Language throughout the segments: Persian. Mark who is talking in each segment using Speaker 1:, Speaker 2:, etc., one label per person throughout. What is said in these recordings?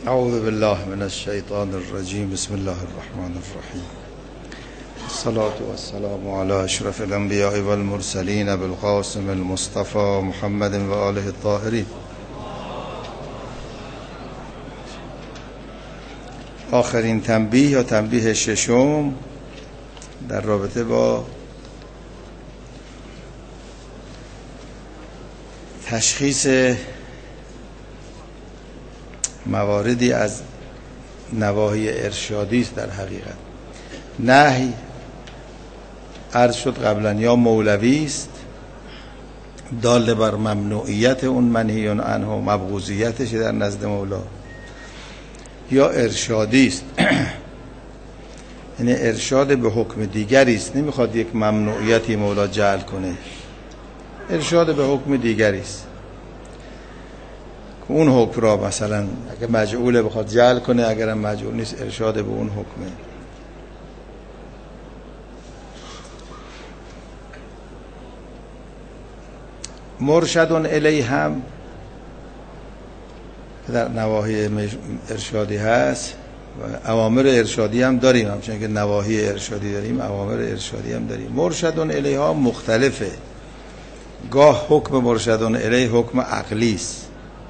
Speaker 1: اعوذ بالله من الشیطان الرجیم. بسم الله الرحمن الرحیم. الصلاة والسلام على اشرف الانبیاء والمرسلین بالقاسم المصطفى محمد و آله الطاهرین. آخرین تنبیه یا تنبیه ششم در رابطه با تشخیص مواردی از نواهی ارشادی است. در حقیقت نهی عرض شد قبلا یا مولوی است دال بر ممنوعیت اون منهی عنه و مبغوضیتش در نزد مولا، یا ارشادی است یعنی ارشاد به حکم دیگری است. نمیخواد یک ممنوعیتی مولا جعل کنه، ارشاد به حکم دیگری است که اون حکم را مثلا اگه مجعوله بخواد جعل کنه، اگرم مجعول نیست ارشاد به اون حکمه. مرشد الیه هم در نواهی ارشادی هست و اوامر ارشادی هم داریم، همچنین که نواهی ارشادی داریم اوامر ارشادی هم داریم. مرشد الیه ها مختلفه. گاه حکم مرشد الیه حکم عقلی است،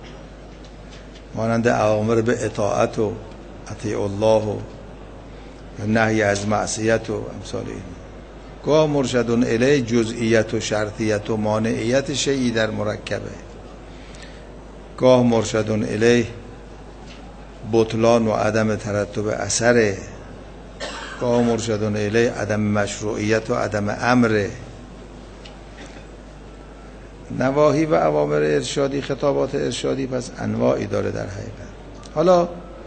Speaker 1: مانند اوامر به اطاعت و اطیع الله و نهی از معصیت و امثال این. گاه مرشد الیه جزئیت و شرطیت و مانعیت شیئی در مرکبه. گاه مرشد الیه بطلان و عدم ترتب اثره. گاه مرشد الیه عدم مشروعیت و عدم امره. نواهی و اوامر ارشادی، خطابات ارشادی پس انواعی داره در حقیقت. حالا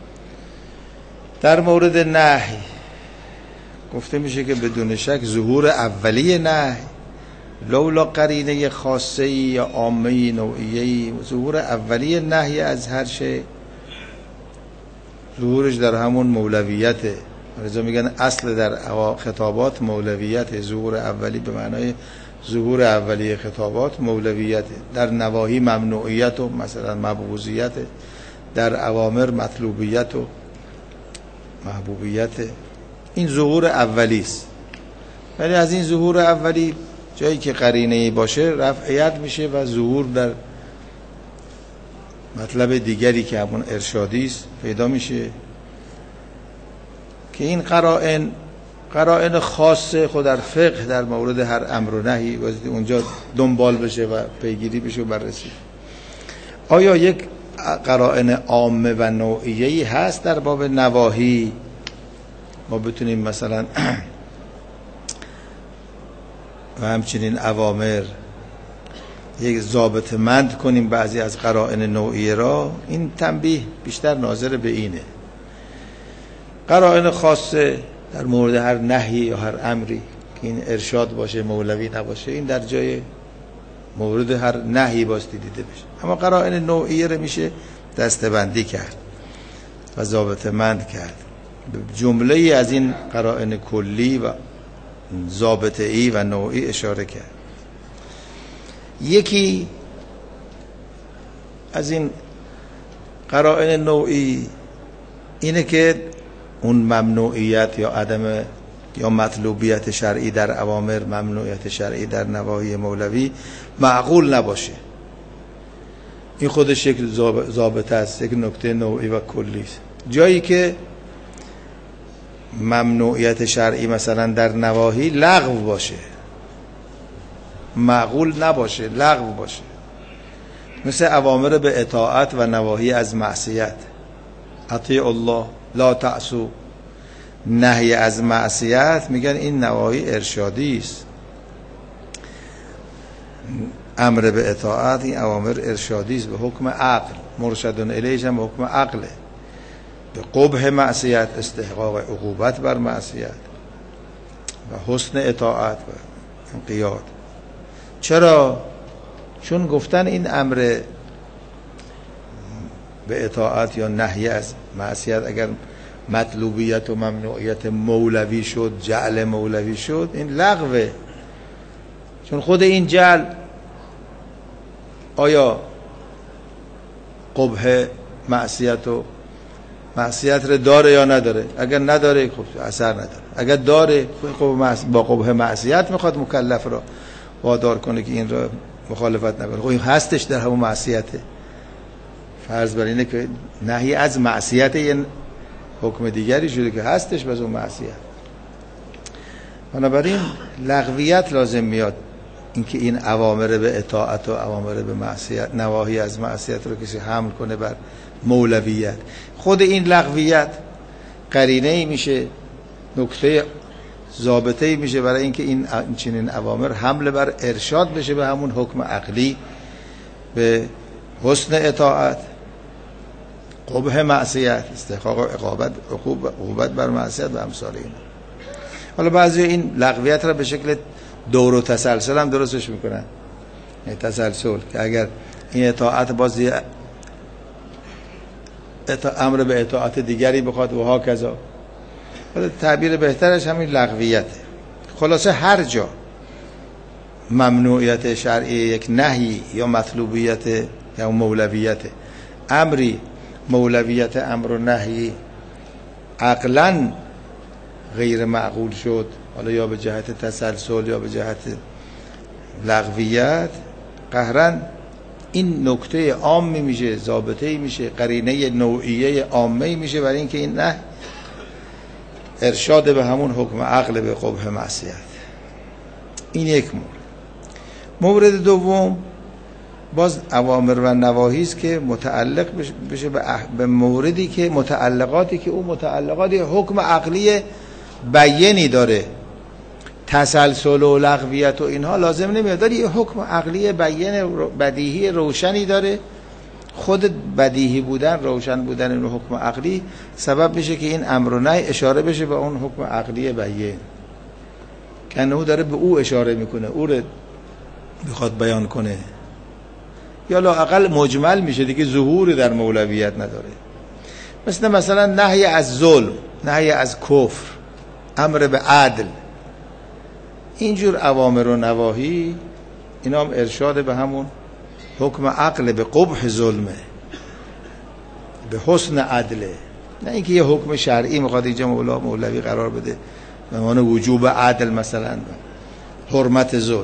Speaker 1: در مورد نهی گفته میشه که بدون شک ظهور اولیه نهی لولا قرینه خاصه یا عامه نوعیه، ظهور اولیه نهی از هر شی ظهورش در همون مولویته. لذا میگن اصل در خطابات مولویته. ظهور اولی به معنای ظهور اولیه خطابات مولویته. در نواهی ممنوعیت و مثلا مبغوضیت، در اوامر مطلوبیت و محبوبیت. این ظهور اولی است. ولی از این ظهور اولی جایی که قرینه‌ای باشه رفعیت میشه و ظهور در مطلب دیگری که همون ارشادی است پیدا میشه که این قرائن خاصه خود در فقه در مورد هر امر و نهی اونجا دنبال بشه و پیگیری بشه و بررسی. آیا یک قرائن عامه و نوعیه‌ای هست در باب نواهی ما بتونیم مثلا و همچنین اوامر یک ضابط مند کنیم بعضی از قرائن نوعیه را؟ این تنبیه بیشتر ناظر به اینه. قرائن خاصه در مورد هر نهی یا هر امری که این ارشاد باشه مولوی نباشه، این در جای مورد هر نهی باستی دیده بشه. اما قرائن نوعیه رو میشه دسته‌بندی کرد و ضابط مند کرد. جمله از این قرائن کلی و ضابطه‌ای و نوعی اشاره کرد. یکی از این قرائن نوعی اینه که اون ممنوعیت یا عدم یا مطلوبیت شرعی در اوامر، ممنوعیت شرعی در نواهی مولوی معقول نباشه. این خودش یک ضابطه است، یک نکته نوعی و کلی است. جایی که ممنوعیت شرعی مثلا در نواهی لغو باشه، معقول نباشه، لغو باشه، مثل اوامر به اطاعت و نواهی از معصیت، اطیع الله لا تعصوا، نهی از معصیت، میگن این نواهی ارشادی است. امر به اطاعت این اوامر ارشادی است به حکم عقل. مرشد الیه هم حکم عقله، به قبح معصیت، استحقاق عقوبت بر معصیت و حسن اطاعت و انقیاد. چرا؟ چون گفتن این امر به اطاعت یا نهی از معصیت اگر مطلوبیت و ممنوعیت مولوی شد، جعل مولوی شد، این لغوه. چون خود این جعل آیا قبح معصیت و معصیت رو داره یا نداره؟ اگر نداره خب اثر نداره، اگر داره خب با قبح معصیت میخواد مکلف رو وادار کنه که این رو مخالفت نکنه. خب این هستش در همون معصیته. فرض بر اینه که نهی از معصیت یه حکم دیگری شده که هستش باز اون معصیت. بنابراین لغویت لازم میاد، اینکه این اوامر به اطاعت و اوامر به معصیت، نواهی از معصیت رو کسی حمل کنه بر مولویت. خود این لغویت قرینه ای میشه، نکته ضابطه ای میشه برای اینکه این چنین اوامر حمل بر ارشاد بشه به همون حکم عقلی، به حسن اطاعت، قبح معصیت، استحقاق عقوبت بر معصیت و امثال این. حالا بعضی این لغویت را به شکل دور و تسلسل هم درستش میکنن، یعنی تسلسل که اگر این اطاعت بازی امر به اطاعت دیگری بخواد و ها کذا. حالا تعبیر بهترش همین لغویته. خلاصه هر جا ممنوعیت شرعی یک نهی یا مطلوبیت یا مولویت امری، مولویت امر و نهی عقلاً غیر معقول شد، حالا یا به جهت تسلسل یا به جهت لغویت، قهرن این نکته عامی میشه، ضابطه‌ای میشه، قرینه نوعیه عامه‌ای میشه برای اینکه این نه ارشاد به همون حکم عقل به قبح معصیت. این یک مورد دوم باز اوامر و نواهی است که متعلق بشه به موردی که متعلقاتی که اون متعلقات حکم عقلی بیانی داره. تسلسل و لغویت و اینها لازم نمیاد، داره یه حکم عقلی بیان بدیهی روشنی داره. خود بدیهی بودن، روشن بودن این حکم عقلی سبب میشه که این امر و نهی اشاره بشه به اون حکم عقلی بیان، که انه داره به او اشاره میکنه، او رو بخواد بیان کنه، یا لااقل مجمل میشه دیگه، ظهور در مولویت نداره. مثلا نهی از ظلم، نهی از کفر، امر به عدل، اینجور اوامر و نواهی اینا هم ارشاد به همون حکم عقل به قبح ظلمه، به حسن عدله. نه اینکه یه حکم شرعی میخواد اینجا مولوی قرار بده به معنی وجوب عدل مثلا، حرمت ظلم.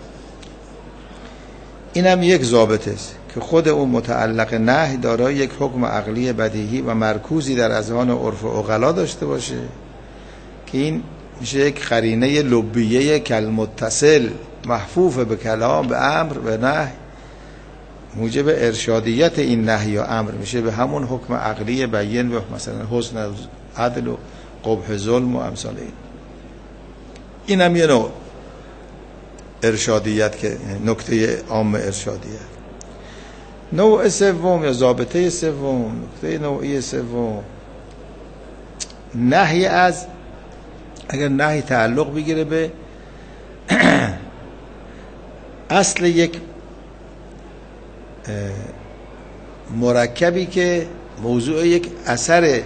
Speaker 1: اینم یک ضابطه است که خود اون متعلق نهی دارای یک حکم عقلی بدیهی و مرکوزی در اذهان و عرف و عقلا داشته باشه، که این میشه یک قرینه لبیه کالمتصل محفوف به کلام، به امر، به نهی، موجب ارشادیت این نهی یا امر میشه به همون حکم عقلی بیان، به مثلا حسن عدل و قبح ظلم و امثال این. این هم یه نوع ارشادیت که نکته عام ارشادیت. نوع سوم یا ضابطه سوم، نکته نوعی سوم، نهی از، اگر نهی تعلق بگیره به اصل یک مرکبی که موضوع یک اثر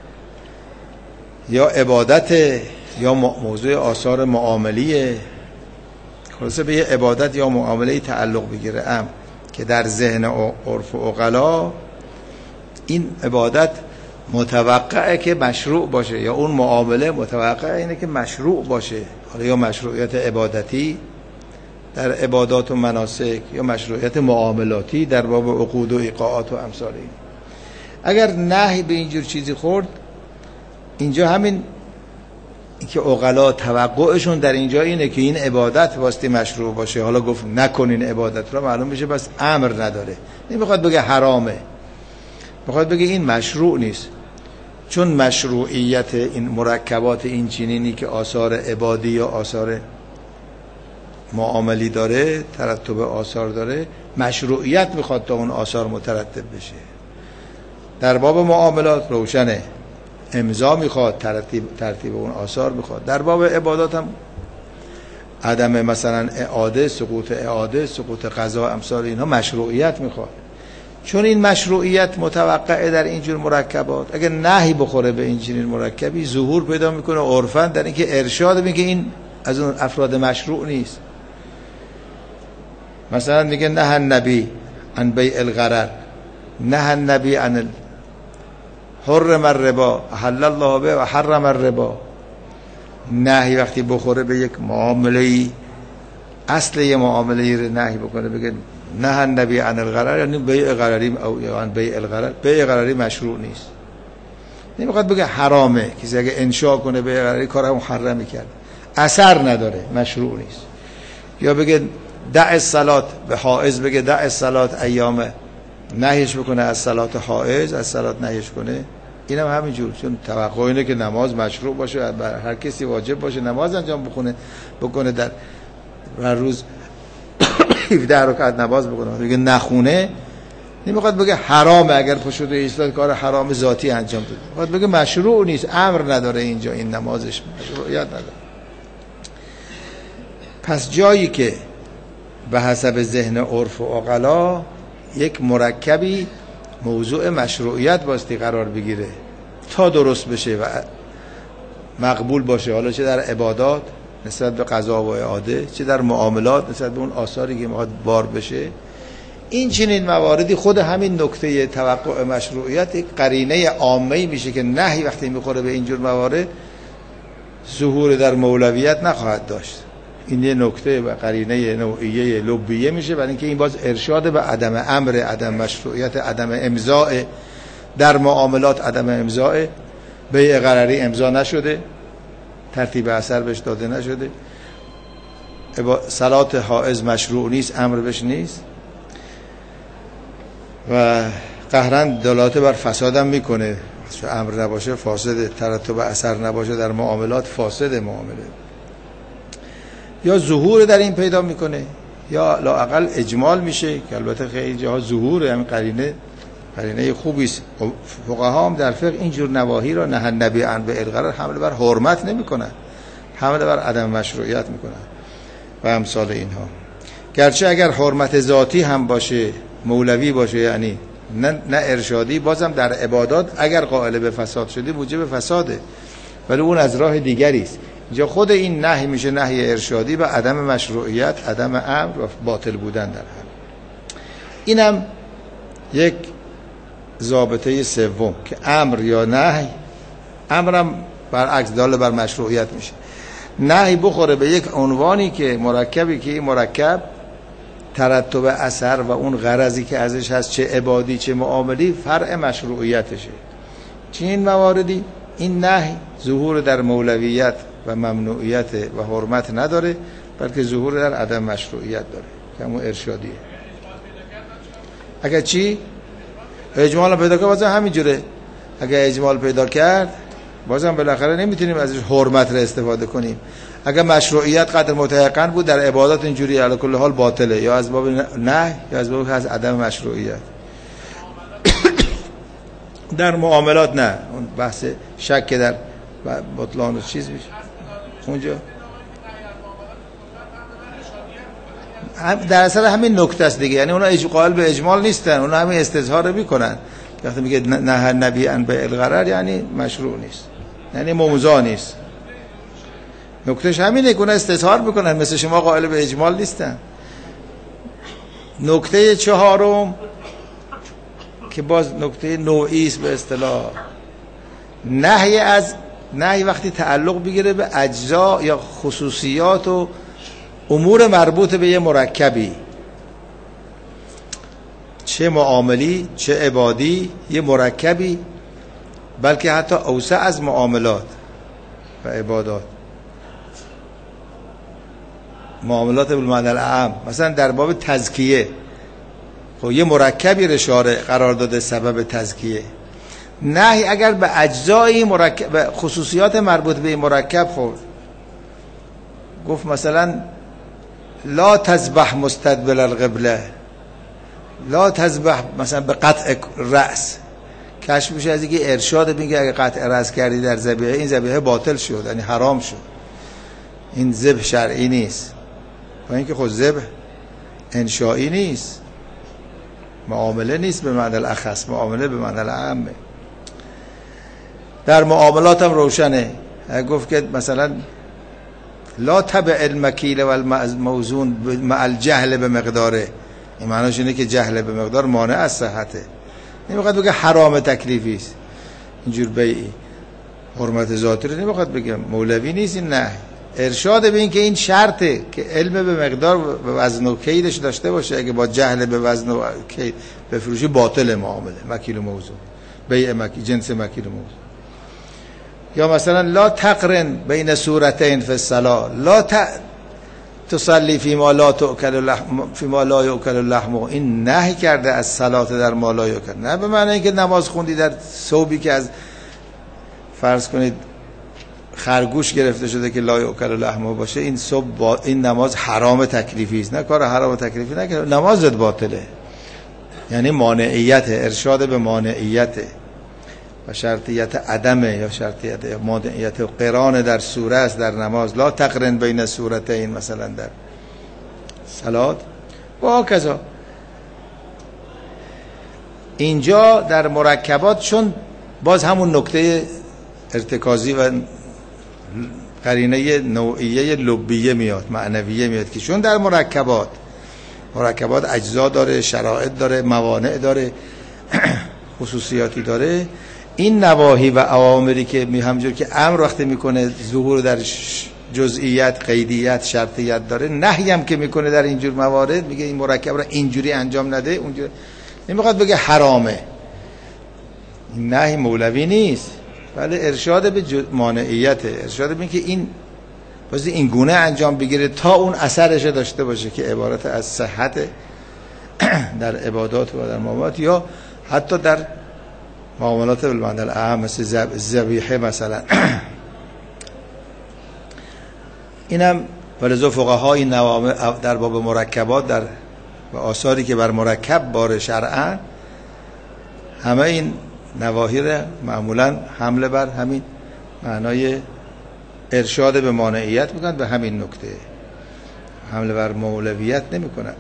Speaker 1: یا عبادت یا موضوع آثار معاملیه، خلاصه به یه عبادت یا معامله تعلق بگیره که در ذهن عرف و عقلا این عبادت متوقعه که مشروع باشه، یا اون معامله متوقعه اینه که مشروع باشه، حالا یا مشروعیت عبادتی در عبادات و مناسک یا مشروعیت معاملاتی در باب عقود و ایقاعات و امثال این. اگر نهی به اینجور چیزی خورد، اینجا همین که عقلا توقعشون در اینجا اینه که این عبادت واسطه مشروع باشه، حالا گفت نکنین عبادت رو، معلوم میشه بس امر نداره، نمیخواد بگه حرامه، میخواد بگه این مشروع نیست، چون مشروعیت این مرکبات این چنینی که آثار عبادی یا آثار معاملی داره، ترتب آثار داره، مشروعیت میخواد تا اون آثار مترتب بشه. در باب معاملات روشنه، امضا میخواد، ترتیب اون آثار میخواد. در باب عبادات هم عدم مثلا اعاده، سقوط قضا، امثال اینها مشروعیت میخواد. چون این مشروعیت متوقعه در اینجور مرکبات، اگر نهی بخوره به اینجور مرکبی ظهور پیدا میکنه عرفاً در اینکه ارشاد میگه این از اون افراد مشروع نیست. مثلا میگه نه النبی عن بیع الغرر، نه النبی عن حرم الربا احل الله به و حرم الربا. نهی وقتی بخوره به یک معامله‌ای، اصل یه معامله‌ای رو نهی بکنه، بگه نه النبی عن الغرر، یعنی بیع غرری او یعنی بیع الغرر، بیع غرری مشروع نیست. نمیخواد بگه حرامه، کسی اگه انشاء کنه بیع غرری کارو محرم کرد، اثر نداره، مشروع نیست. یا بگه دع الصلات به حائض، بگه دع الصلات ایام، نهیش بکنه از صلات حائض، از صلات نهیش کنه. اینم همینجور، چون توقع اینه که نماز مشروع باشه، بر هر کسی واجب باشه نماز انجام بکنه در روز 17 رکعت نماز بکنه. میگه نخونه، نمیخواد بگه حرامه، اگر پشت ایستاد کار حرام ذاتی انجام بده، میخواد بگه مشروع نیست، امر نداره اینجا، این نمازش مشروعیت نداره. پس جایی که به حسب ذهن عرف و عقلا یک مرکبی موضوع مشروعیت باستی قرار بگیره تا درست بشه و مقبول باشه، حالا چه در عبادات نسبت به قضا و اعاده، چه در معاملات نسبت به اون آثاری که میخواد بار بشه، این چنین مواردی خود همین نکته توقع مشروعیت یک قرینه عامه‌ای میشه که نهی وقتی میخوره به اینجور موارد ظهور در مولویت نخواهد داشت. این یه نکته و قرینه نوعیه لبیه میشه، برای اینکه این باز ارشاد به عدم امر، عدم مشروعیت، عدم امضاء در معاملات، عدم امضاء بیع غرری امضا نشده، ترتیب اثر بهش داده نشده، صلات حائض مشروع نیست، امر بهش نیست و قهرن دلالت بر فسادم میکنه، چون امر نباشه فاسده، ترتب اثر نباشه در معاملات فاسد معامله. یا ظهور در این پیدا میکنه یا لااقل اجمال میشه، که البته خیلی جاها ظهور همین قرینه خوبی است. فقها هم در فقه اینجور نواهی را نه النبی عن به الغرر حمله بر حرمت نمیکنن، حمله بر عدم مشروعیت میکنن و امثال اینها. گرچه اگر حرمت ذاتی هم باشه، مولوی باشه، یعنی نه ارشادی، بازم در عبادات اگر قائل به فساد شدی موجب فساده، ولی اون از راه دیگری است. اینجا خود این نهی میشه نهی ارشادی و عدم مشروعیت، عدم امر و باطل بودن در هم. اینم یک ضابطه سوم که امر یا نهی، امرم برعکس دال بر مشروعیت میشه، نهی بخوره به یک عنوانی که مرکبی که این مرکب ترتب اثر و اون غرضی که ازش هست، چه عبادی چه معاملی، فرع مشروعیتشه. چنین مواردی این نهی ظهور در مولویت و ممنوعیت و حرمت نداره، بلکه ظهور در عدم مشروعیت داره که همون ارشادیه. اگر چی؟ اجمال پیدا کرد بازم همین جوره. اگر اجمال پیدا کرد بازم بالاخره نمیتونیم ازش حرمت را استفاده کنیم. اگر مشروعیت قدر متيقن بود در عبادات اینجوری علی کل حال باطله، یا از باب نه یا از باب عدم مشروعیت. در معاملات نه، اون بحث شک در بطلان و چیز میشه اونجا. در اصل همین نکته است دیگه، یعنی اونا قائل به اجمال نیستن، اونا همین استظهار میکنن. وقتی میگه نه نبی ان به الغرر یعنی مشروع نیست، یعنی ممضا نیست. نکتهش همینه که اونا استظهار میکنن، مثل شما قائل به اجمال نیستن. نکته چهارم که باز نکته نوعی است به اصطلاح، نهی وقتی تعلق بگیره به اجزا یا خصوصیات و امور مربوط به یه مرکبی، چه معاملی چه عبادی، یه مرکبی، بلکه حتی اوسع از معاملات و عبادات، معاملات بالمعنی العام. مثلا در باب تزکیه، خب یه مرکبی رو شارع قرار داده سبب تزکیه. نهی اگر به اجزای مرکب، به خصوصیات مربوط به این مرکب، خب گفت مثلا لا تذبح مستدبر القبله، لا تذبح مثلا به قطع رأس، کشف میشه از اینکه ارشاد میگه اگه قطع رأس کردی در ذبیحه، این ذبیحه باطل شد، یعنی حرام شد، این ذبح شرعی نیست. و اینکه خود ذبح انشائی نیست، معامله نیست به معنی الاخص، معامله به معنی العامه. در معاملات هم روشنه، گفت که مثلا لا تبع المکیل و الموزون مع الجهل به مقداره، این معناش اینه که جهل به مقدار مانع از صحته. نمیخواد بگه حرام تکلیفی است، اینجور بیعی حرمت ذاتی رو نمیخواد بگم، مولوی نیست این، نه ارشاد به این که این شرطه که علم به مقدار و وزن و کیلش داشته باشه. اگه با جهل به وزن و کیل بفروشی باطل معامله، مکیل و موضوع، بیع جنس مکیل و موضوع. یا مثلا لا تقرن بین صورتین فی الصلاة، لا تصلی فی ما لا تؤکل لحم فی ما لا یؤکل لحم. این نهی کرده از صلات در ما لا یؤکل، نه به معنی اینکه نماز خوندی در ثوبی که از فرض کنید خرگوش گرفته شده که لا یؤکل لحم باشه، این ثوب با این نماز حرام تکلیفی است. نه کار حرام تکلیفی نکنه، نمازت باطله. یعنی مانعیت، ارشاد به مانعیت و شرطیت عدمه یا شرطیت مانعیت قران در سوره است در نماز. لا تقرن بین سورتین مثلا در صلات و هکذا. اینجا در مرکبات چون باز همون نکته ارتکازی و قرینه نوعیه لبیه میاد، معنویه میاد که چون در مرکبات اجزا داره، شرایط داره، موانع داره، خصوصیاتی داره، این نواهی و اوامری که همجور که امر وقتی میکنه ظهور در جزئیات، قیدیت، شرطیت داره، نهی هم که میکنه در اینجور موارد میگه این مرکب را اینجوری انجام نده، اونجوری نمیخواد بگه حرامه. این نهی مولوی نیست، ولی ارشاد به مانعیت، ارشاد به اینکه این بازی این گونه انجام بگیره تا اون اثرش داشته باشه که عبارت از صحت در عبادات و در معاملات یا حتی در معاملات بالمعنی الاعم مثل ذبیحه مثلا. اینم ولذا فقها این در باب مرکبات در و آثاری که بر مرکب بار شرعا همه این نواهی را معمولا حمله بر همین معنای ارشاد به مانعیت میکنن، به همین نکته حمله بر مولویت نمیکنن.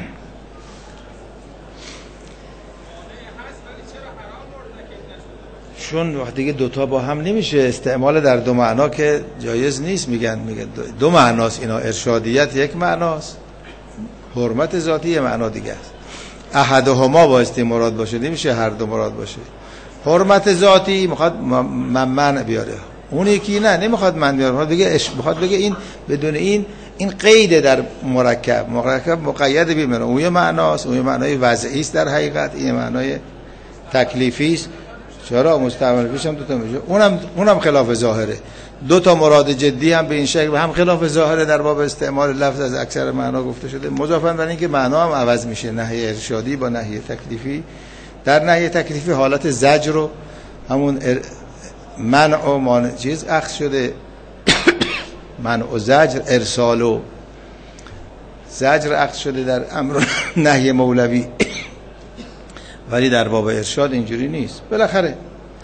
Speaker 1: چون وقتی دیگه دوتا با هم نمیشه استعمال در دو معنا که جایز نیست. میگن دو معناست اینا، ارشادیت یک معناست، حرمت ذاتی یک معنا دیگه است. احدهما بایستی مراد باشه، نمیشه هر دو مراد باشه. حرمت ذاتی میخواد من بیاره، اون یکی نه نمیخواد من بیاره، میخواد بگه این بدون این قید در مرکب مقید بیمونه. اون یه معناست، اون یه معنای وضعی است در حقیقت، این معنای تکلیفی است. چرا مستعمل پیش هم دوتا میشه، اونم خلاف ظاهره. دو تا مراد جدی هم به این شکل هم خلاف ظاهره در باب استعمال لفظ از اکثر معنا گفته شده، مضافاً بر اینکه معنا هم عوض میشه، نهی ارشادی با نهی تکلیفی. در نهی تکلیفی حالت زجر رو همون منع و مانع چیز اخذ شده، منع و زجر، ارسال و زجر اخذ شده در امر نهی مولوی، ولی در باب ارشاد اینجوری نیست. بالاخره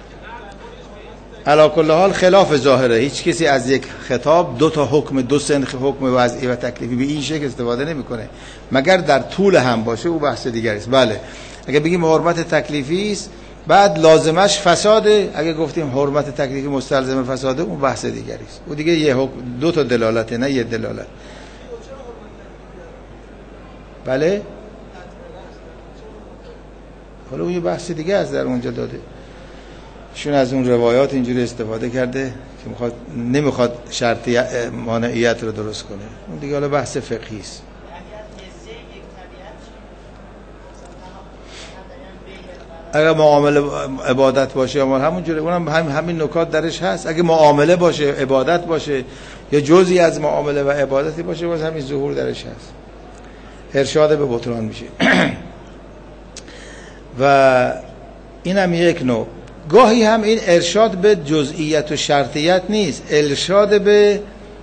Speaker 1: علا کل حال خلاف ظاهره. هیچ کسی از یک خطاب دو تا حکم، دو سنخ حکم وضعی و تکلیفی به این شکل استفاده نمیکنه، مگر در طول هم باشه، او بحث دیگری است. بله اگه بگیم حرمت تکلیفی است بعد لازمش فساده، اگه گفتیم حرمت تکلیفی مستلزم فساده، اون بحث دیگری است. او دیگه یه حکم، دو تا دلالته، نه یه دلالت. بله حالا اون یه بحث دیگه از در اونجا داده، شون از اون روایات اینجوری استفاده کرده که نمیخواد شرطی مانعیت رو درست کنه. اون دیگه حالا بحث فقهی است. اگه معامله عبادت باشه اما همونجوری، اونم همین نکات درش هست. اگه معامله باشه، عبادت باشه، یا جزئی از معامله و عبادتی باشه، باز همین ظهور درش هست، ارشاد به بطلان میشه. و این هم یک نوع. گاهی هم این ارشاد به جزئیت و شرطیت نیست، ارشاد به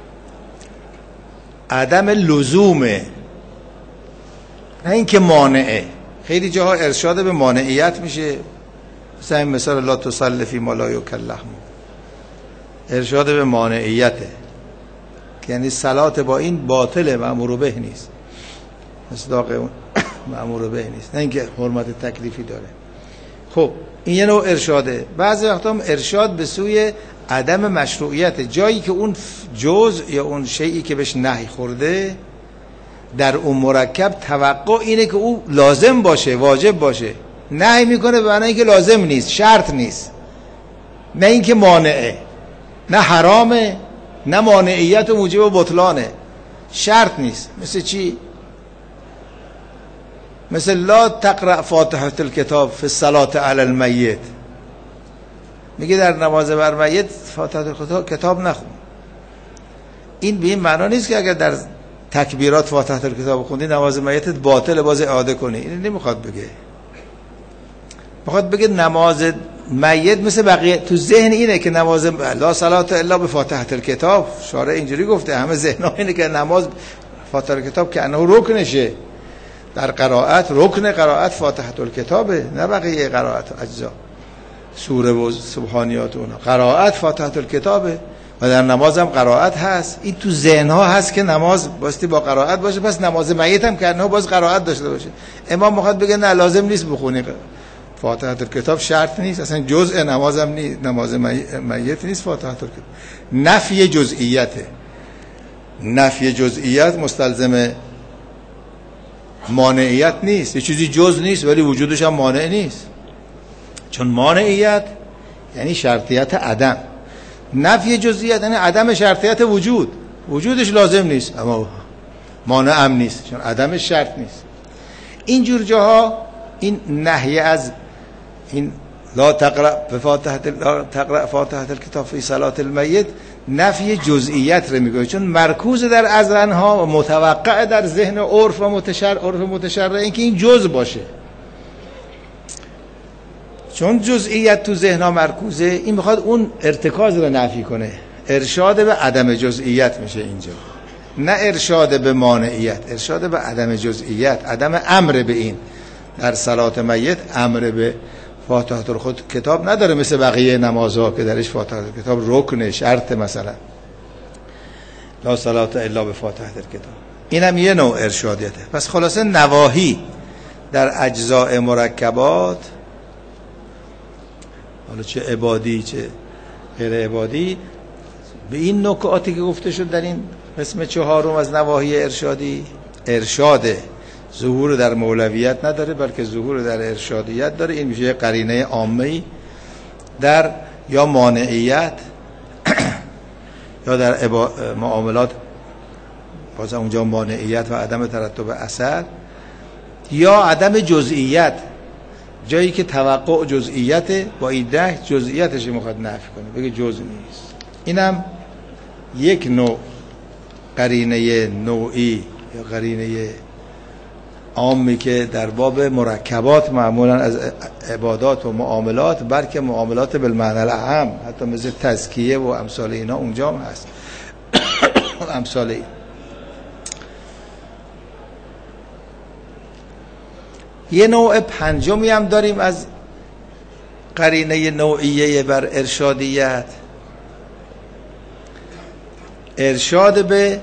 Speaker 1: عدم لزومه، نه اینکه مانعه. خیلی جاها ارشاد به مانعیت میشه، مثلا این مثال لا تصلی فی ما لا یؤکل لحم، ارشاد به مانعیته، یعنی صلات با این باطله، مأمور به نیست، مصداق اون مأمور به نیست، نه اینکه حرمت تکلیفی داره. خب این یه نوع ارشاده. بعضی وقتا هم ارشاد به سوی عدم مشروعیت، جایی که اون جزء یا اون شیئی که بهش نهی خورده در اون مرکب توقع اینه که او لازم باشه، واجب باشه، نهی میکنه به معنی اینکه لازم نیست، شرط نیست. نه اینکه مانعه، نه حرامه، نه مانعیت و موجب بطلانه، شرط نیست. مثل چی؟ مثل لا تقرأ فاتحة الکتاب فی الصلاة علی المیت، میگه در نماز بر میت فاتحة کتاب نخون. این به این معنا نیست که اگر در تکبیرات فاتحة الکتاب خوندی نماز میتت باطل، باز اعاده کنی. این نمیخواد بگه. میخواد بگه نماز میت مثل بقیه. تو ذهن اینه که نماز لا صلاة الا بفاتحة الکتاب، شارع اینجوری گفته، همه ذهنها اینه که نماز فاتحة الکتاب که انه رکنشه در قرائت، رکن قرائت فاتحة الکتابه، نه بقیه قرائت اجزا، سوره و سبحانیات و اونا. قرائت فاتحة الکتابه و در نماز هم قرائت هست. این تو ذهنها هست که نماز باستی با قرائت باشه، پس نماز میت هم که انه باز قرائت داشته باشه. امام میخواد بگه نه، لازم نیست بخونی فاتحة الکتاب، شرط نیست، اصلا جزء نماز هم نیست، نماز میت نیست فاتحة الکتاب. نفی جزئیته. نفی جزئیت مستلزم مانعیت نیست. یه چیزی جز نیست ولی وجودش هم مانع نیست، چون مانعیت یعنی شرطیت عدم، نفی جزئیت یعنی عدم شرطیت وجود. وجودش لازم نیست اما مانع هم نیست، چون عدمش شرط نیست. اینجور جاها این نهی از این لا تقرأ فاتحة الکتاب فی صلاة المیت نفی جزئیت رو میگه، چون مرکوز در اذهانها و متوقع در ذهن عرف و متشرع این که این جز باشه. چون جزئیت تو ذهنها مرکوزه، این میخواد اون ارتکاز رو نفی کنه. ارشاد به عدم جزئیت میشه اینجا، نه ارشاد به مانعیت، ارشاد به عدم جزئیت، عدم امر به این. در صلات میت امر به فاتحة الکتاب نداره مثل بقیه نمازها که درش فاتحة الکتاب رکن شرط، مثلا لا صلاة الا بفاتحة الکتاب. اینم یه نوع ارشادیته. پس خلاصه نواهی در اجزاء مرکبات، حالا چه عبادی چه غیر عبادی، به این نکاتی که گفته شد در این قسم چهارم از نواهی ارشادی، ارشاد ظهور در مولویت نداره بلکه ظهور در ارشادیت داره. این میشه قرینه عامه‌ای در یا مانعیت یا در معاملات، باز اونجا مانعیت و عدم ترتب اثر، یا عدم جزئیت، جایی که توقع جزئیت با این ده جزئیتش میخواد نفی کنه، بگه جز نیست. اینم یک نوع قرینه نوعی یا قرینه عامی که در باب مرکبات معمولا از عبادات و معاملات، بلکه معاملات بالمعنی الاعم، حتی مثل تزکیه و امثال اینا اونجا هم هست. امثال این. یه نوع پنجمی هم داریم از قرینه نوعیه بر ارشادیت، ارشاد به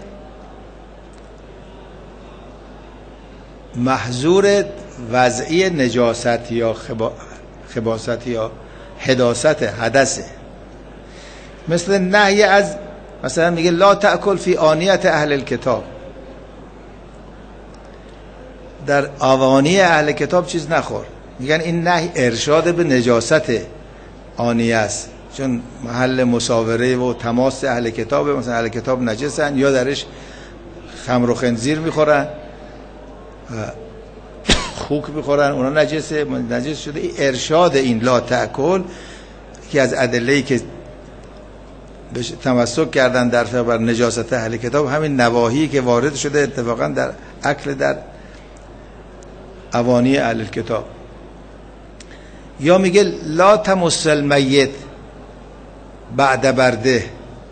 Speaker 1: محظور وضعی نجاست یا خباست یا حداثت، حدثه. مثل نهی از، مثلا میگه لا تأکل فی آنیت اهل الکتاب، در آوانی اهل کتاب چیز نخور. میگن این نهی ارشاد به نجاست آنیه است، چون محل مساوره و تماس اهل کتاب، مثلا اهل کتاب نجسن یا درش خمر و خنزیر میخورن، خوک میخورن، اونا نجسه، نجس شده. این ارشاد این لا تأکل که از ادله‌ای که تمسک کردن در فقه بر نجاست اهل کتاب، همین نواهی که وارد شده اتفاقا در اکل در اوانی اهل کتاب. یا میگه لا تمس المیت بعد برده،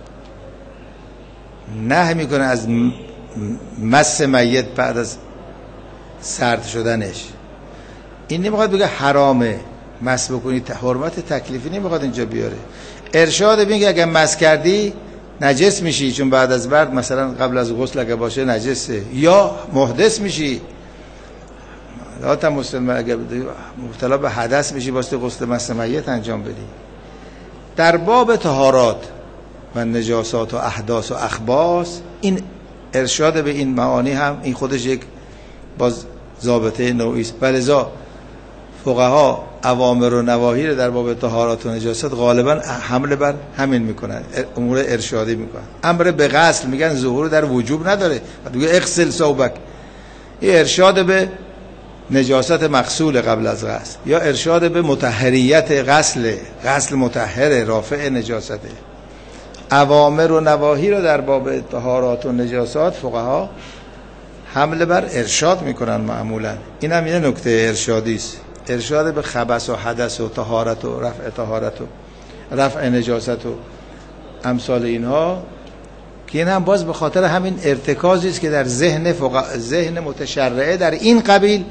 Speaker 1: نه میکنه از مس میت بعد از سرد شدنش. این نمیخواد بگه حرامه مس بکنی، حرمت تکلیفی نمیخواد اینجا بیاره. ارشاد میگه اگه مس کردی نجس میشی، چون بعد از برد مثلا قبل از غسل اگه باشه نجسه، یا محدث میشی. لا تمس اگه مبتلا به حدث میشی واسه غسل مس میت انجام بدی. در باب طهارات و نجاسات و احداث و اخباث، این ارشاد به این معانی هم این خودش یک باز ضابطه نوعی است. ولذا فقها اوامر و نواهی رو در باب طهارت و نجاست غالبا حمله بر همین میکنن، امور ارشادی میکنن. امر به غسل میگن ظهور در وجوب نداره، میگه اغسل ثوبک، این ارشاد به نجاست مغسول قبل از غسل، یا ارشاد به مطهریت غسل مطهر رافع نجاسته. اوامر و نواهی رو در باب طهارات و نجاسات فقها حمله بر ارشاد میکنن معمولا. این هم یه نکته ارشادی است، ارشاد به خبث و حدث و طهارت و رفع طهارت و رفع نجاست و امثال اینها، که این هم باز به خاطر همین ارتکازی است که در ذهن متشرعه در این قبیل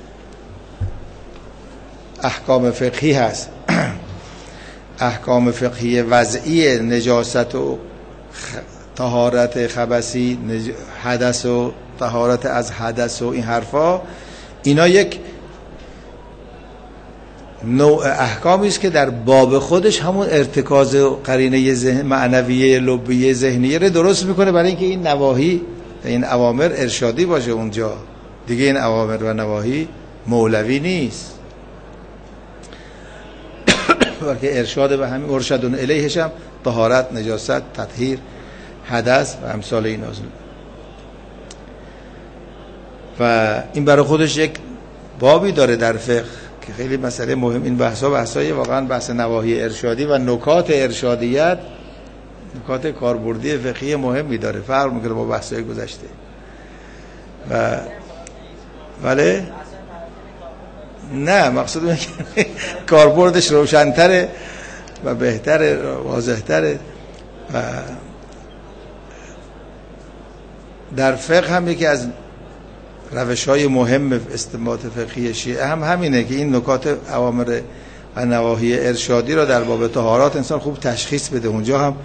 Speaker 1: احکام فقهی هست. احکام فقهی وضعی نجاست و طهارت خبثی، حدث و طهارت از حدث و این حرفا، اینا یک نوع احکامی است که در باب خودش همون ارتکاز و قرینه ذهن معنویه لبیه ذهنیه رو درست میکنه، برای اینکه این نواهی این اوامر ارشادی باشه اونجا دیگه. این اوامر و نواهی مولوی نیست، بلکه ارشاد به همین ارشدون الیهش هم طهارت، نجاست، تطهیر، حدث و امثال این از. و این برای خودش یک بابی داره در فقه که خیلی مسئله مهم. این بحثای واقعا بحث نواهی ارشادی و نکات ارشادیت، نکات کاربردی فقهی مهمی داره، فرق میکنه با بحثای گذشته. ولی نه، مقصود اینه که کاربردش روشن‌تره و بهتره، واضح‌تره. و در فقه هم یکی از روش‌های مهم استنباط فقهی شیعه هم همینه که این نکات اوامر و نواهی ارشادی را در باب طهارات انسان خوب تشخیص بده. اونجا هم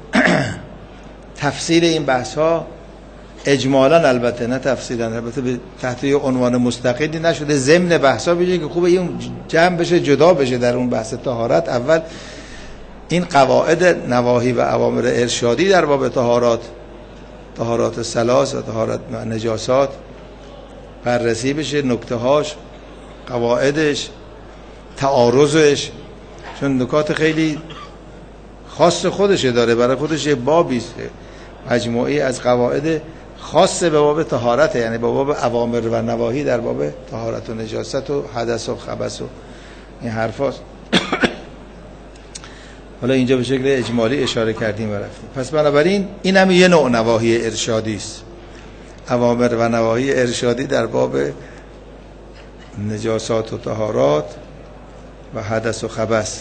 Speaker 1: تفصیل این بحث‌ها اجمالاً، البته نه تفصیلاً، البته به تحت یه عنوان مستقلی نشده، ضمن بحثا بشه که خوبه این جمع بشه، جدا بشه در اون بحث طهارت. اول این قواعد نواهی و اوامر ارشادی در باب طهارات ثلاث و طهارت نجاسات بررسی بشه، نکته هاش، قواعدش، تعارضش، چون نکات خیلی خاص خودشه داره، برای خودش یه بابی است، مجموعی از قواعد خاص به باب طهارت، یعنی به باب اوامر و نواهی در باب طهارت و نجاست و حدث و خبث و این حرفاست. حالا اینجا به شکل اجمالی اشاره کردیم و رفتیم. پس بنابراین این هم یه نوع نواهی ارشادی است، اوامر و نواهی ارشادی در باب نجاسات و طهارات و حدث و خبث.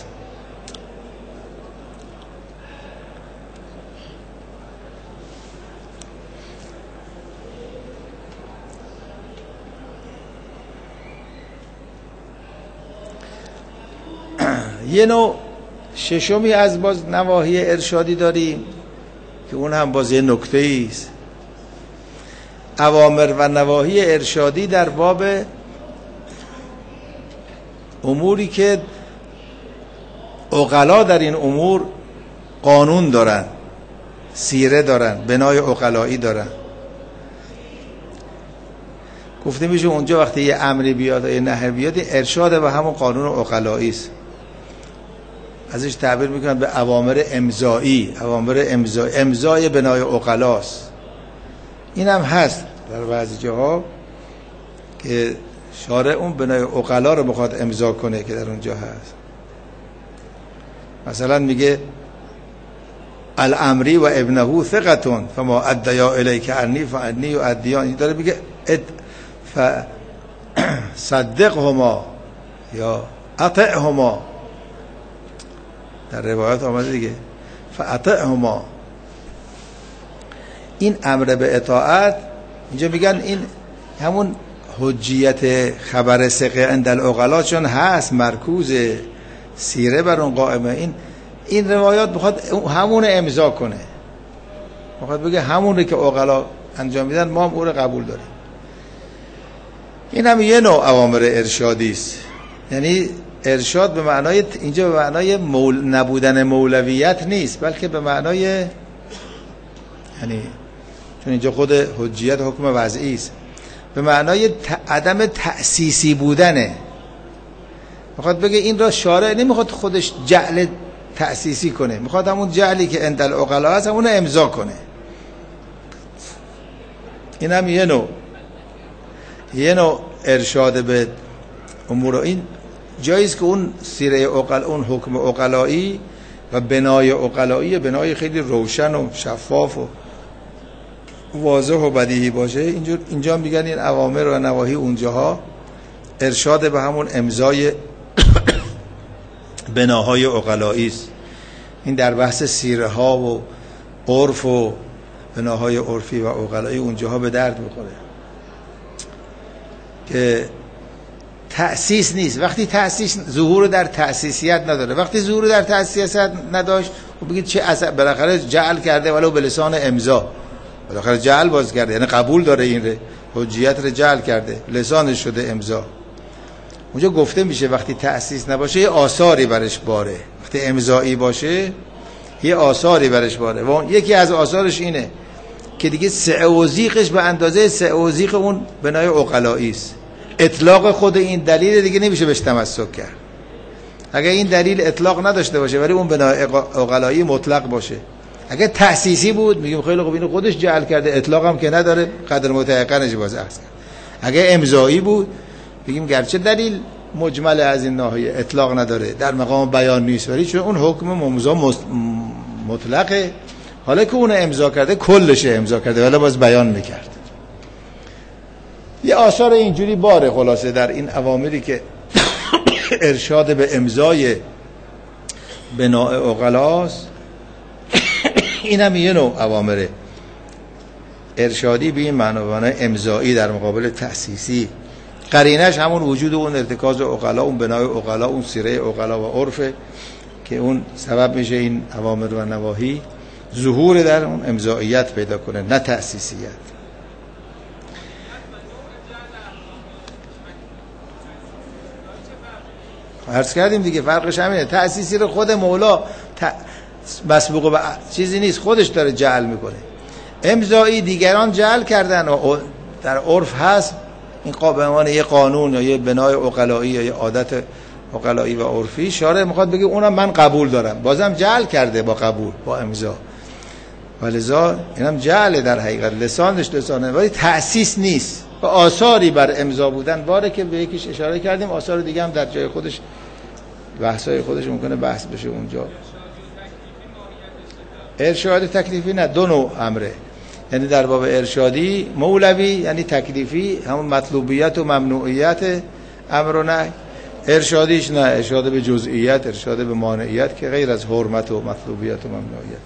Speaker 1: یه نوع ششمی از باز نواهی ارشادی داریم که اون هم باز یه نکته است، اوامر و نواهی ارشادی در باب اموری که عقلا در این امور قانون دارن، سیره دارن، بنای عقلایی دارن. گفته میشه اونجا وقتی یه امری بیاد و یه نهی بیاد، ارشاد به همون قانون عقلایی است، ازش تعبیر میکنن به اوامر امضایی، امضای بنای عقلاست. این هم هست در بعضی جاها که شارع اون بنای عقلا رو بخواد امضا کنه که در اونجا هست. مثلا میگه الامری و ابنه ثقتون فما ادیا الیک عنی فانی یؤدیان، داره میگه صدقهما یا اطعهما، در روایت آمده دیگه فاطعهما. این امر به اطاعت اینجا میگن این همون حجیت خبر ثقه عند العقلا چون هست، مرکوز سیره بر اون قائمه، این روایات بخواد همون امضا کنه، بخواد بگه همون که عقلا انجام میدن ما هم اون رو قبول داریم. این هم یه نوع اوامر ارشادی است، یعنی ارشاد به معنای اینجا به معنای نبودن مولویت نیست، بلکه به معنای، یعنی چون اینجا خود حجیت حکم وضعی است، به معنای عدم تأسیسی بودنه. میخواد بگه این را شارع نمیخواد خودش جعل تأسیسی کنه، میخواد همون جعلی که عند العقلا هست همون رو امضا کنه. این هم یه نوع ارشاد به امور. این جاییست که اون سیره عقل، اون حکم عقلایی و بنای عقلایی بنای خیلی روشن و شفاف و واضح و بدیهی باشه. اینجا میگن این اوامر و نواهی اونجاها ارشاد به همون امضای بناهای عقلایی است. این در بحث سیره ها و عرف و بناهای عرفی و عقلایی اونجاها به درد میخوره که تأسیس نیست. وقتی تأسیس ظهور در تأسیسیت نداره، وقتی ظهور در تأسیسیت نداشت خب بگید چه اثر، بالاخره جعل کرده ولو به لسان امضا، بالاخره جعل باز کرده، یعنی قبول داره این حجیت رو جعل کرده، لسانش شده امضا. اونجا گفته میشه وقتی تأسیس نباشه یه آثاری برش باره، وقتی امضایی باشه یه آثاری برش باره. و یکی از آثارش اینه که دیگه سعه و ضیقش به اندازه سعه و ضیق اون بنای عقلایی است. اطلاق خود این دلیل دیگه نمیشه بهش تمسک کرد. اگه این دلیل اطلاق نداشته باشه ولی اون بنای عقلایی مطلق باشه، اگه تأسیسی بود میگیم خیلی خوب اینو خودش جعل کرده، اطلاق هم که نداره، قدر متيقنش باز عکس کرد. اگه امضایی بود بگیم گرچه دلیل مجمل از این ناحیه اطلاق نداره، در مقام بیان نیست، ولی چون اون حکم ممضا مطلقه، حالا که اون امضا کرده کلش امضا کرده ولی باز بیان میکرد. یه آثار اینجوری باره خلاصه در این اوامری که ارشاد به امضای بناء عقلاست. این هم یه نوع اوامر ارشادی به این معنی امضایی در مقابل تأسیسی. قرینش همون وجود اون ارتکاز عقلا، اون بنای عقلا، اون سیره عقلا و عرفه که اون سبب میشه این اوامر و نواهی ظهور در اون امضاییت پیدا کنه، نه تأسیسیت. عرض کردیم دیگه فرقش همینه. تأسیسی رو خود مولا مسبوق به چیزی نیست، خودش داره جعل میکنه. امضایی دیگران جعل کردن و در عرف هست، این به عنوان یه قانون یا یه بنای عقلایی یا یه عادت عقلایی و عرفی. شارع میخواد بگه اونم من قبول دارم، بازم جعل کرده با قبول، با امضا، ولذا اینم جعل در حقیقت، لسانش لسانه ولی تأسیس نیست. و آثاری بر امضا بودن باره که به یکیش اشاره کردیم، آثار دیگه هم در جای خودش بحثای خودش ممکنه بحث بشه اونجا. ارشاد تکلیفی نه، دو نوع امره، یعنی در باب ارشادی مولوی یعنی تکلیفی، همون مطلوبیت و ممنوعیت امر و نهی. ارشادیش نه، ارشاد به جزئیات، ارشاد به مانعیت که غیر از حرمت و مطلوبیت و ممنوعیت.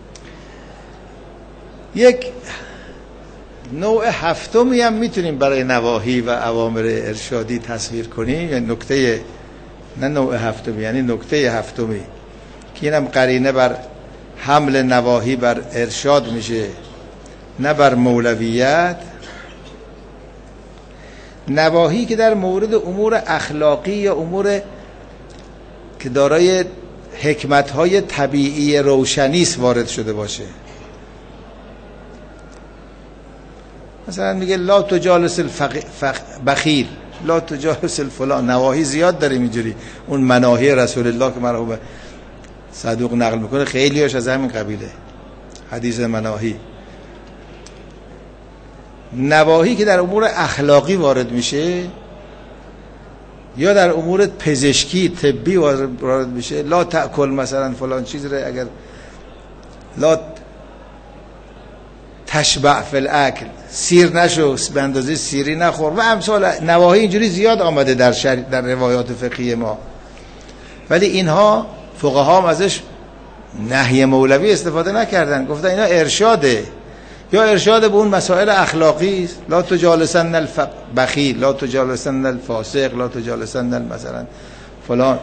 Speaker 1: یک نوع هفتمی هم میتونیم برای نواهی و اوامر ارشادی تصویر کنیم، یعنی نکته، نه نوع هفتمی، یعنی نکته هفتمی که اینم قرینه بر حمل نواهی بر ارشاد میشه نه بر مولویت. نواهی که در مورد امور اخلاقی یا امور که دارای حکمت‌های طبیعی روشنیست وارد شده باشه. مثلا میگه لا تجالس بخیل، لا تجالس الفلان. نواهی زیاد داریم اینجوری، اون مناهی رسول الله که مرحوم صدوق نقل میکنه خیلیاش از همین قبیله، حدیث مناهی. نواهی که در امور اخلاقی وارد میشه یا در امور پزشکی طبی وارد میشه، لا تأکل مثلا فلان چیز رو، اگر لا تشبع فی الاکل، سیر نشو، به اندازه سیری نخور و امثال نواهی اینجوری زیاد آمده در روایات فقهی ما. ولی اینها فقها هم ازش نهی مولوی استفاده نکردن، گفتن اینا ارشاده، یا ارشاد به اون مسائل اخلاقی است. لا تجالسن البخیل، لا تجالسن الفاسق، لا تجالسن مثلا فلان.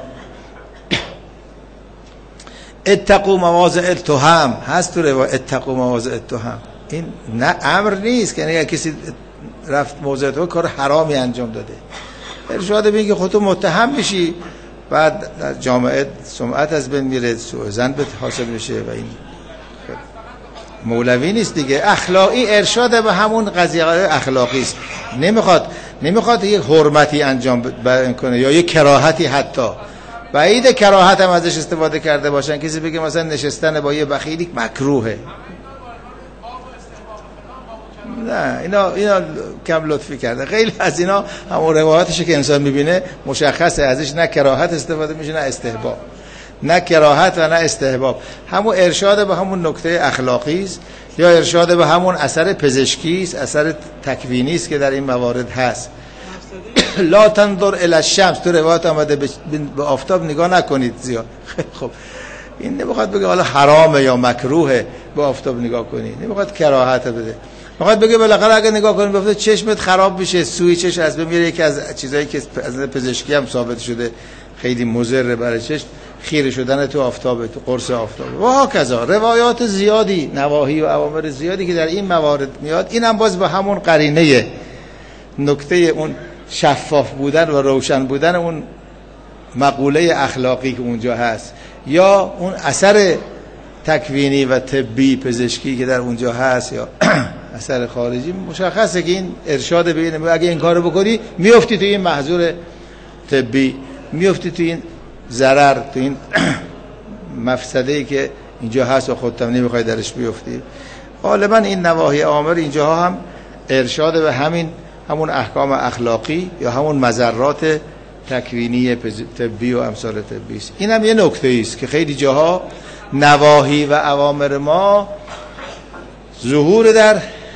Speaker 1: اتقوا مواضع التهم، هست تو روایت اتقوا مواضع التهم. این نه امر نیست که اگه کسی رفت موضع تو کار حرامی انجام داده، ارشاد به اینکه خودت متهم میشی، بعد در جامعه سمعت از بین میره، سوء ظن به حاصل میشه و این مولوی نیست دیگه. اخلاقی ارشاد به همون قضیه اخلاقی است. نمیخواد نمیخواد یک حرمتی انجام کنه یا یک کراهتی. حتی بعید کراهت هم ازش استفاده کرده باشن، کسی بگه مثلا نشستن با یه بخیلی مکروهه. نه اینا کم لطفی کرده. خیلی از اینا همون روایاتشه که انسان میبینه مشخصه ازش نه کراهت استفاده میشه نه استحباب، نه کراهت و نه استحباب. همون ارشاد به همون نکته اخلاقی است یا ارشاد به همون اثر پزشکی است، اثر تکوینی است که در این موارد هست. لا تنظر الی الشمس، تو روایت آمده به آفتاب نگاه نکنید زیاد. خب این نمیخواد بگه حالا حرامه یا مکروهه به آفتاب نگاه کنی، نمیخواد کراهت بده، میخواد بگه بالاخره اگه نگاه کنی بیفته چشمت خراب میشه، سوی چشم از بین میره. یکی از چیزایی که از پزشکی هم ثابت شده خیلی مضر برای چشم خیره شدن تو آفتاب، تو قرص آفتاب و هاکذا. روایات زیادی، نواهی و اوامر زیادی که در این موارد میاد. این هم باز به همون قرینه نکته اون شفاف بودن و روشن بودن اون مقوله اخلاقی که اونجا هست یا اون اثر تکوینی و طبی پزشکی که در اونجا هست یا اثر خارجی، مشخصه که این ارشاد به این اگه این کارو بکنی میافتی تو این محظور طبی، میافتی تو این ضرر، تو این مفسده‌ای که اینجا هست و خودت نمیخوای درش بیفتی. غالبا این نواهی اوامر اینجاها هم ارشاد به همون احکام اخلاقی یا همون مضرات تکوینی طبی و امثال طبی است. این هم یه نکته است که خیلی جاها نواهی و اوامر ما ظهور در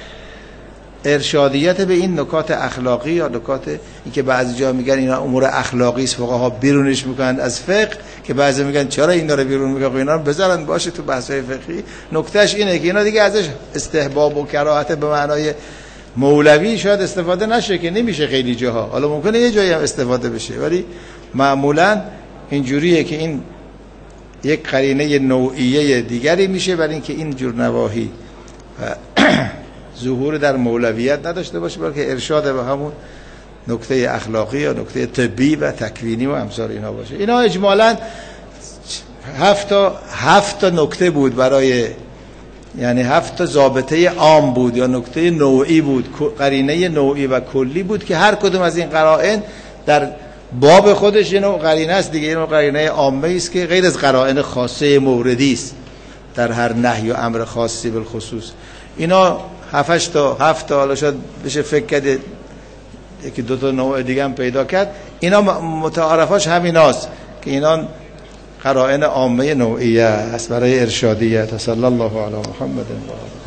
Speaker 1: ارشادیت به این نکات اخلاقی یا نکات این که بعضی جا میگن اینا امور اخلاقی است، فقها بیرونش میکنن از فقه، که بعضی میگن چرا اینا رو بیرون میکنن، اینا رو بذارن باشه تو بحث‌های فقهی. نکتهش اینه که اینا دیگه ازش استحباب و کراهت به معنای مولوی شاید استفاده نشه، که نمیشه خیلی جاها. حالا ممکنه یه جایی هم استفاده بشه ولی معمولا اینجوریه که این یک قرینه نوعیه دیگری میشه برای اینکه این جور نواهی ظهور در مولویت نداشته باشه، بلکه ارشاد به همون نکته اخلاقی یا نکته طبی و تکوینی و امثال اینا باشه. اینا اجمالاً 7 تا نکته بود برای، یعنی 7 تا ضابطه عام بود یا نکته نوعی بود، قرینه نوعی و کلی بود که هر کدوم از این قرائن در باب خودش یه نوع قرینه است دیگه، یه نوع قرینه عامه است که غیر از قرائن خاصه موردی است در هر نهی و امر خاصی بالخصوص. اینا 7 تا حالا شاید بشه فکر کرد یکی 2 تا نوع دیگه هم پیدا کرد. اینا متعارفاش همیناست که اینا قرائن عامه نوعیه است برای ارشادیت. صلی الله علی محمد و آله.